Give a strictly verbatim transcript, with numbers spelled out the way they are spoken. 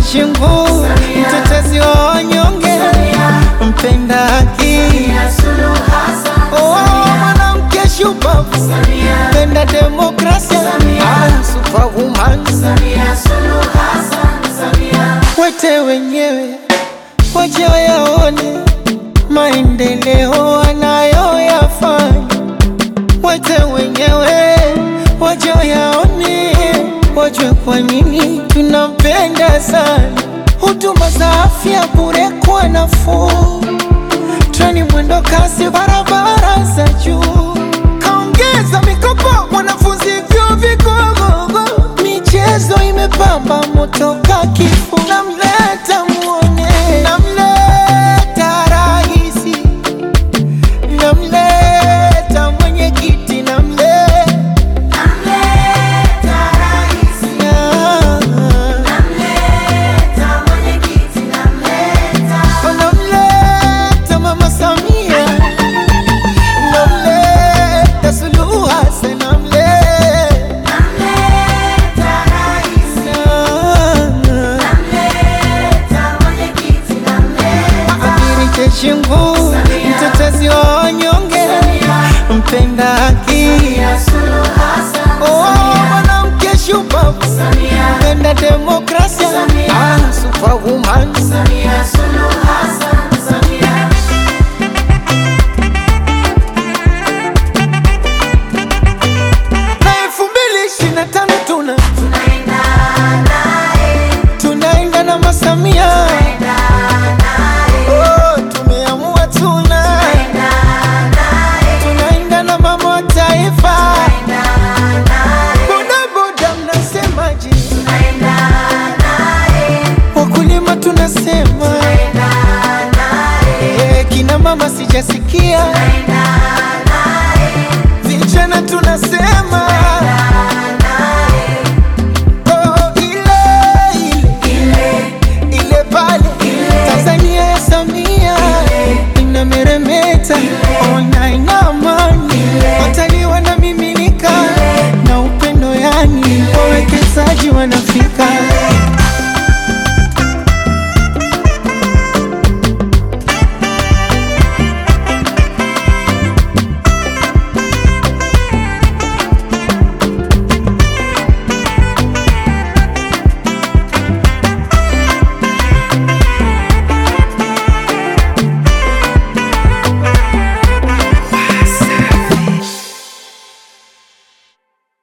Mtetezi nguvu, mtetezi wa wanyonge, mpenda haki, oh, mwanamke shupavu, mpenda demokrasia, ah, superwoman. Wete wenyewe waje wayaone maendeleo anayoyafanya. Wete wenyewe waje wayaone, wajue kwa nini tunampenda sana. Huduma za afya bure kwa nafuu, treni mwendo kasi, barabara za juu. Kaongeza mikopo wanafunzi vyuo vikuu, michezo imepamba moto ka kifuu. Namleta muone, namleta raisi, namleta mwenyekiti, namleta namleta raisi, namleta mwenyekiti, namleta namleta Mama Samia, namleta Suluhu Hassan, namleta namleta raisi, mtetezi nguvu, mtetezi wa wanyonge, mpenda haki, oh, mwanamke shupavu, mpenda demokrasia, ah, superwoman. Na elfu mbili ishirini na tano tuna tunaenda na Mama Samia, tunaenda na mama wa taifa. Boda boda mnasemaje? Wakulima tunasema, eh, kina mama sijasikia.